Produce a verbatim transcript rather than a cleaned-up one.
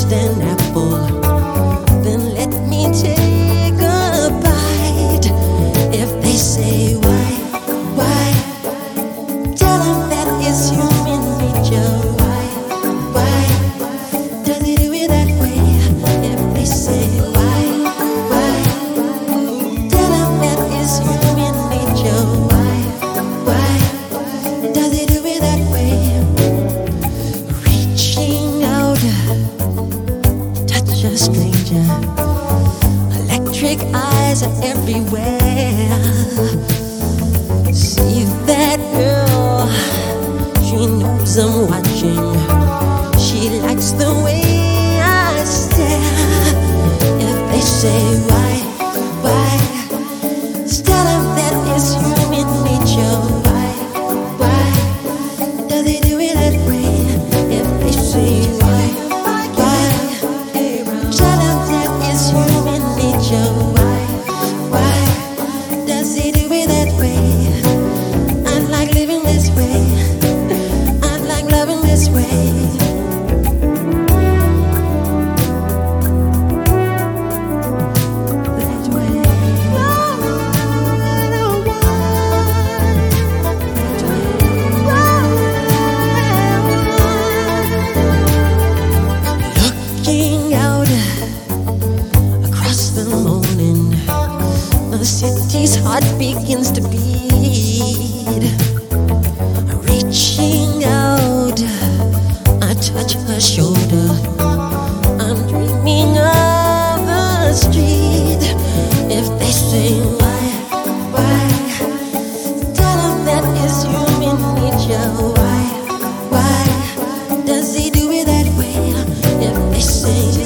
just an apple, then let me take a bite. If they say why, why, tell them that it's human nature. Why, why, does he do it that way? If they say why, why, tell them that it's human nature. Why, why, does he do it that way? Reaching out, touch a stranger. Electric eyes are everywhere. See that girl, she knows I'm watching. She likes the way I stare. If they say why, why, tell them that it's human nature. Why, why, does he do it that way? If they say why, why, tell them that it's human nature. Why, why, does he do it that way? I like living this way. I like loving this way. That way. Looking out across the morning, the city's heart begins to beat. Reaching out, I touch her shoulder. I'm dreaming of the street. If they say why, why, tell them that it's human nature. Why, why, does he do it that way? If they say